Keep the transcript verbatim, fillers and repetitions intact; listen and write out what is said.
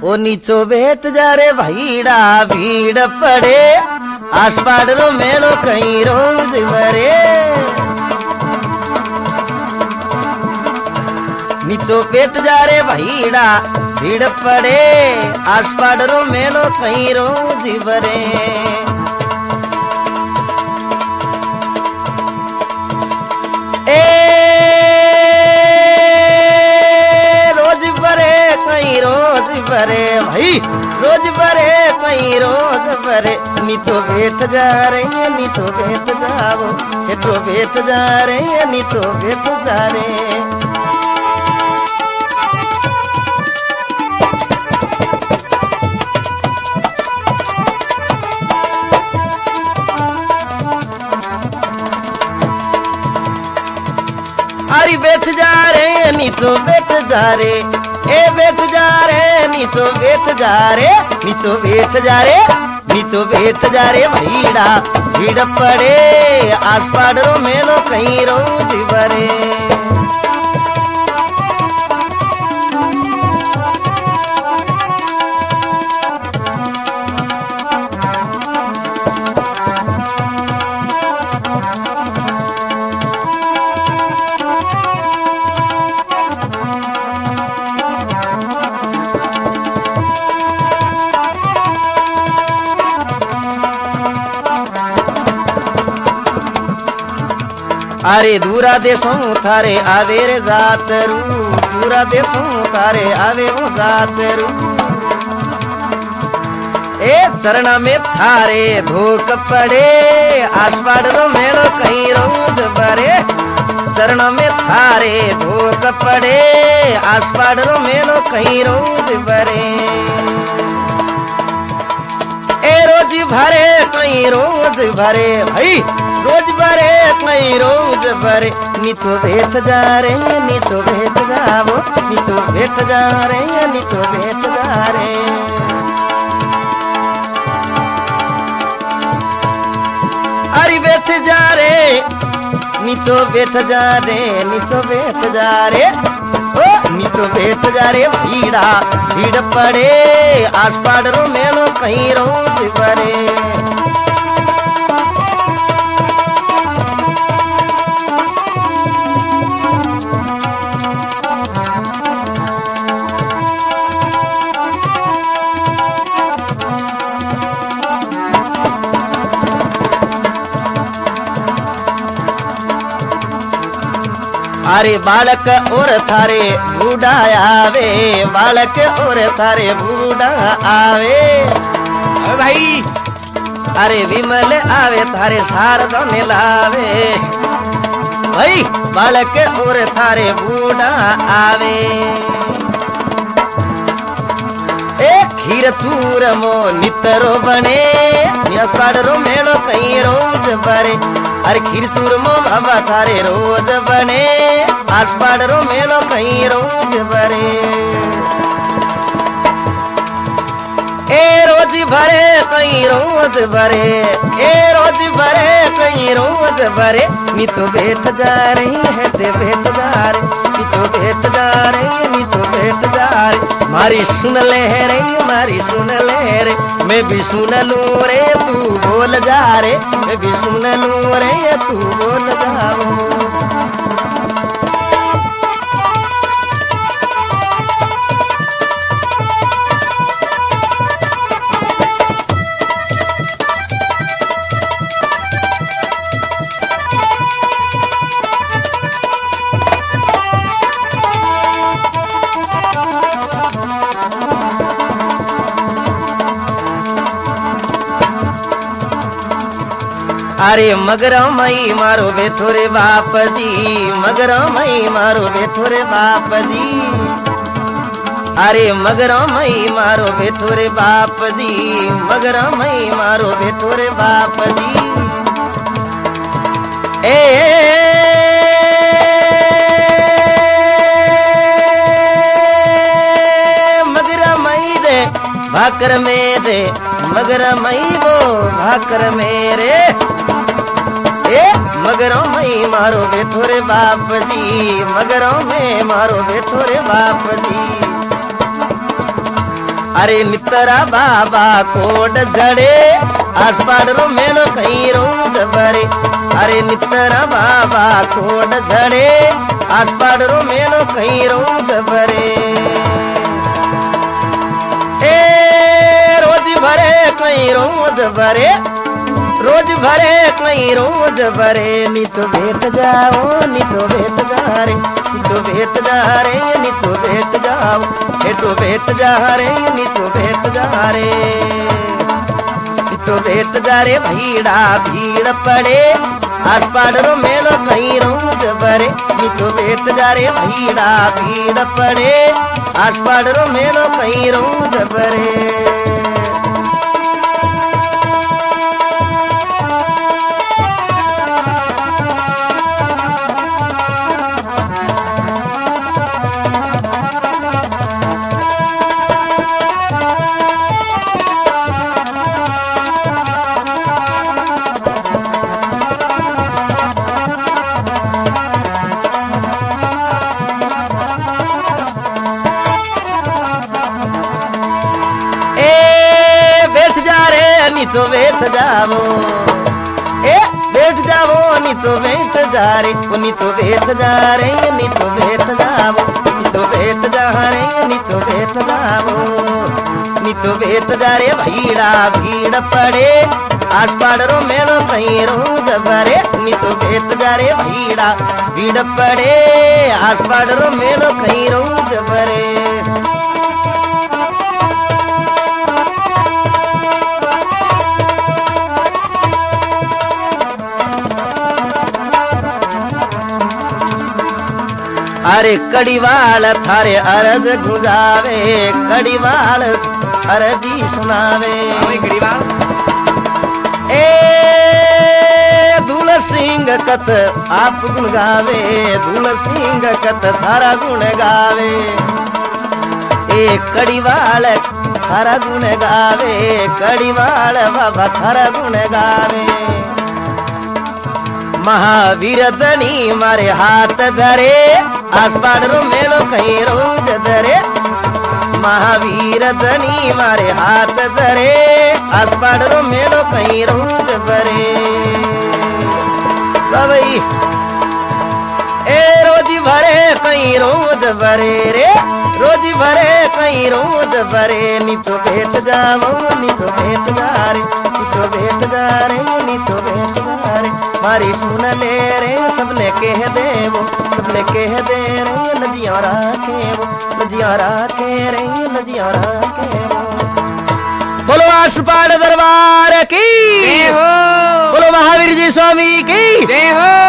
ओ नीचो बैठ जा रे भाईड़ा भीड़ पड़े आस पाड़ो मेलो कहीं रोज भरे नीचो बैठ जा रे भाईड़ा भीड़ पड़े आस पाड़ो मेलो कहीं रोज भरे रोज भरे भाई रोज भरे कहीं रोज भरे नीचो बैठ जा रहे नीचो बैठ जाओ हेठो बैठ जा रहे नीचो बैठ जा रे अरे बैठ जा रे नीचो बैठ जा रे ए बैठ जा रे नीचो बैठ जा रे नीचो बैठ जा रे नीचो बैठ जा रे भीड़ा भीड़ पड़े आस पाड़ो मेलो कहीं रोज भरे अरे दूरा देशों थारे आवे रे जातरू दूरा देशों थारे आवे वो जातरू ए चरणा में थारे धोक पड़े आस पाड़ो मेलो कहीं रोज भरे चरणा में थारे धोक पड़े आस पाड़ो मेलो कहीं रोज भरे ए रोज भरे कहीं रोज भरे भाई रोज भरे कहीं रोज भरे नीचो बैठ जा रहे नीचो बैठ जाओ नीचो बैठ जा रहे नीचो बैठ जा रे अरे बैठ जा रे नीचो बैठ जा रे नीचो बैठ जा रे ओ नीचो बैठ जा रे भीड़ा भीड़ पड़े आस पाड़ो मेलो कहीं रोज भरे अरे बालक और थारे बूढ़ा आवे बालक और थारे बूढ़ा आवे भाई अरे विमल आवे थारे शारदा ने लावे भाई बालक और थारे बूढ़ा आवे ए खीर चूर मो नितरो बने पाड़ो मेलो कहीं रोज भरे अरे खीर चूर मो बाबा थारे रोज बने आस पाड़ो मेलो कहीं रोज भरे ए रोज भरे कहीं रोज भरे ए रोज भरे कहीं रोज भरे नीचो बैठ जा रही है ते बैठ जा रे नीचो बैठ जा रही नीचो बैठ जा रे मारी सुन ले रे मारी सुन ले रे मैं भी सुन लूं रे तू बोल जा रे मैं भी सुन लूं रे तू बोल जा अरे मगरा मई मारो बैठो रे बाप जी मगरा मई मारो बैठो रे बाप जी अरे मगरा मई मारो बैठो रे बाप जी मगरा मई मारो बैठो रे बाप जी ए मगरा मई दे भाकर में दे मगरा मई वो भाकर मेरे ए मगरों में मारो बैठो रे बाप जी मगरों में मारो बैठो रे बाप जी अरे नितरा बाबा कोड झड़े आसपाड़ रो मेलो कहीं रोज भरे अरे नितरा बाबा कोड झड़े आसपाड़ रो मेलो कहीं रोज भरे ए रोज भरे कहीं रोज भरे रोज भरे कहीं रोज भरे नितो भेट जाओ नितो भेट जा रे नितो भेट जा रे नितो भेट जाओ नितो भेट जा रे नितो भेट जा रे नितो भेट जा रे भीड़ा भीड़ पड़े आसपाड़ रो मेलो कहीं रोज भरे नितो भेट जा रे भीड़ा भीड़ पड़े आसपाड़ रो मेलो कहीं रोज भरे नितो बैठ जाओ ए बैठ जाओ नितो बैठ जा रे नितो बैठ जा रे नितो बैठ जाओ नितो बैठ जा रे नितो बैठ जाओ नितो बैठ जा रे भीड़ा भीड़ पड़े आसपाड़ रो मेलो कहीं रोज भरे नितो बैठ जा रे भीड़ा भीड़ पड़े आसपाड़ रो मेलो कहीं रोज भरे अरे कड़ीवाल थारे अरज गुजावे कड़ीवाल अरजी सुनावे ए धूल सिंह कत आप गुण गावे धूल सिंह कत थारा गुण गावे ए कड़ीवाल थारा गुण गावे कड़ीवाल बाबा थारा गुण गावे महावीर धनी मारे हाथ धरे आसपाड़ रो मेलो कहीं रोज धरे महावीर धनी मारे हाथ धरे आसपाड़ रो मेलो कहीं रोज भरे सबई ए रोजी भरे कहीं रोज भरे रे रोजी भरे कहीं रोज भरे नितो भेट जाओ नितो भेट जा रे नितो भेट जा रे नितो भेट जा रे मारी सुन ले रे सबने कह देवो सबने कह दे रे नदियाँ राखे वो नदियाँ राखे रे नदियाँ राखे वो बोलो आसपाड़ दरबार की बोलो महावीर जी स्वामी की जय हो।